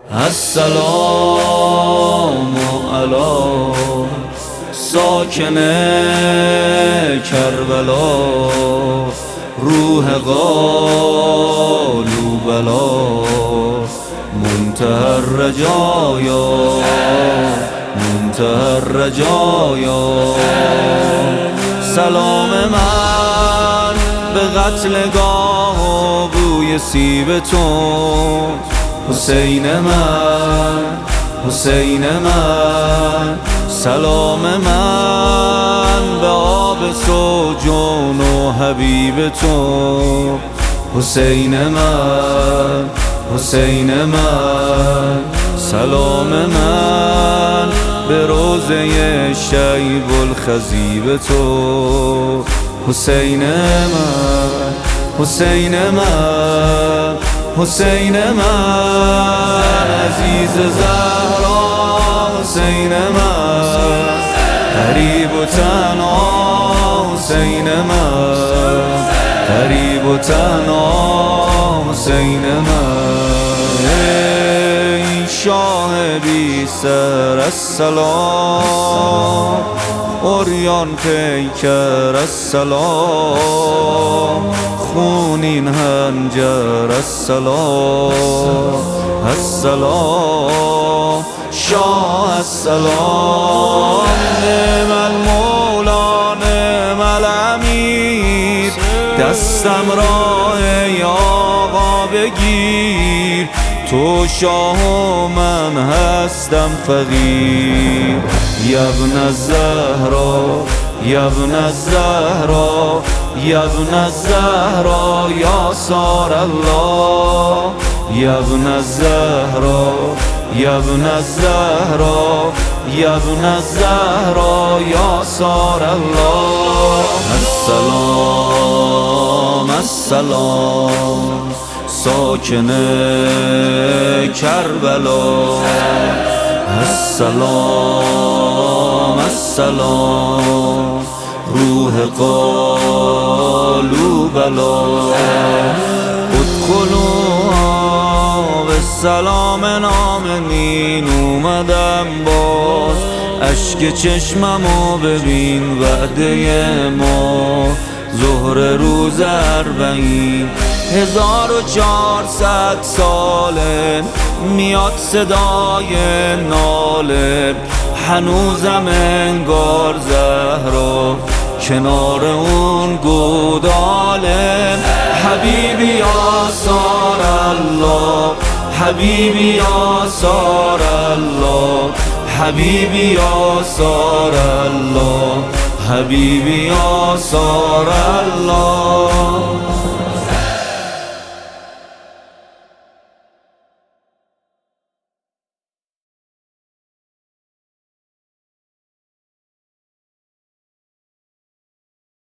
السلام علی ساکن کربلا، روح قالوبلا، منتهى الرجایا، منتهى الرجایا. سلام من به قتلگاه و بوی سیب تو، حسین من، حسین من. سلام من به آب سوجون و حبیب تو، حسین من، حسین من. سلام من به روضه شیب الخضیب تو، حسین من، حسین من، حسین من. عزیز زهرا حسین من، غریب و تنها حسین من، غریب و تنها حسین من. ای شاه بی سر السلام، عریان پیکر السلام، خونین هنجر السلام، السلام. شاه السلام، نعم المولا نعم الامیر، دستم را ای آقا بگیر، تو شاه و من هستم فقیر. یبن الزهرا، یبن الزهرا، یبن الزهرا، یا سار الله، یبن الزهرا، یبن الزهرا، یبن الزهرا، یا سار الله. السلام السلام ساکن کربلا، السلام السلام روح قالوبلا. ادخلوا به سلام آمنین، اومدم باز اشک چشممو ببین، وعده ما ظهر روز 40، 1400 ساله میاد صدای ناله، هنوزم انگار زهرا کنار اون گوداله. حبیبی یا سار الله، حبیبی یا سار الله، حبیبی یا سار الله، حبیبی یا سار الله.